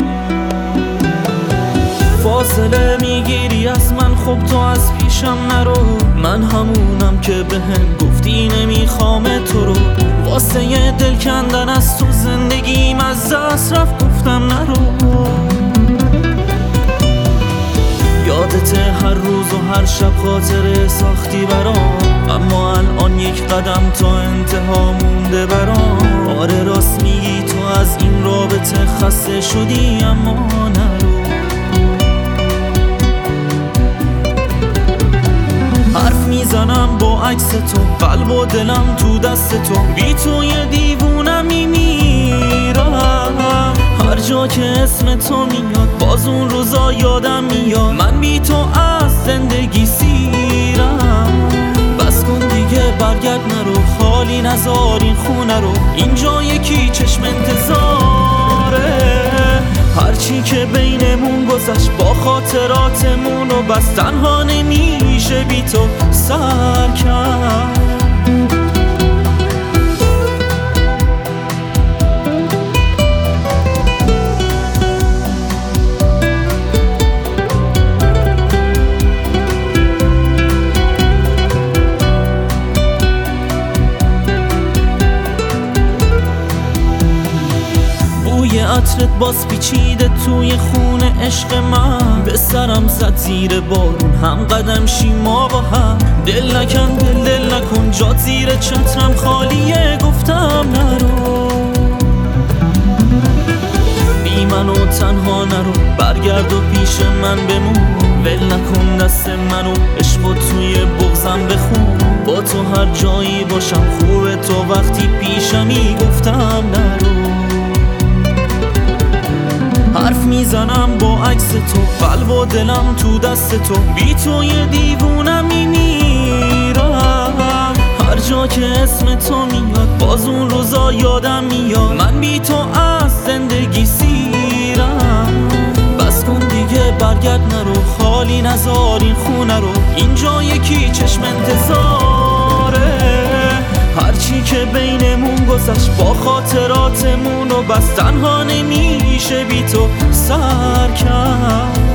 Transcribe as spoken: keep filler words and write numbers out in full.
فاصله میگیری از من، خب تو از پیشم نرو. من همونم که بهم گفتی نمیخوام تو رو. واسه یه دل کندن از تو زندگیم از دست رفت، گفتم نرو. یادت هر روز و هر شب خاطره ساختی برام، اما الان یک قدم تا انتها مونده برام. آره راست میگی تو از این رابطه خسته شدی، اما نرو. حرف میزنم با عکس تو، قلب و دلم تو دست تو. بی تو یه دیوونم میمیرم. هر جا که اسم تو میاد باز اون روزا یادم میاد. من بی تو از زندگی سیرم. بس کن دیگه برگرد نرو، خالی نذار این خونه رو. اینجا یکی چشم انتظاره. هرچی که بینمون گذشت با خاطراتمون و بس تنها نمیشه بی تو سر کرد. بوی عطرت باز پیچیده توی خونه عشق من. به سرم زد زیر بارون، هم قدم شیما با هم. دل نکن دل دل نکن، جات زیر چترم خالیه، گفتم نرو. بی منو تنها نرو، برگرد و پیش من بمون. ول نکن دست منو، عشقو توی بغضم بخون. با تو هر جایی باشم خوبه، تو وقتی پیشمی، گفتم نرو. حرف میزنم با عکس تو، قلب و دلم تو دست تو. بی تو یه دیوونم میمیرم. هر جا که اسم تو میاد باز اون روزا یادم میاد. من بی تو از زندگی سیرم. بس کن دیگه برگرد نرو، خالی نذار این خونه رو. اینجا یکی چشم انتظاره. هرچی که بینمون گذشت با خاطراتمون و بس تنها نمیشه بی تو سر کرد.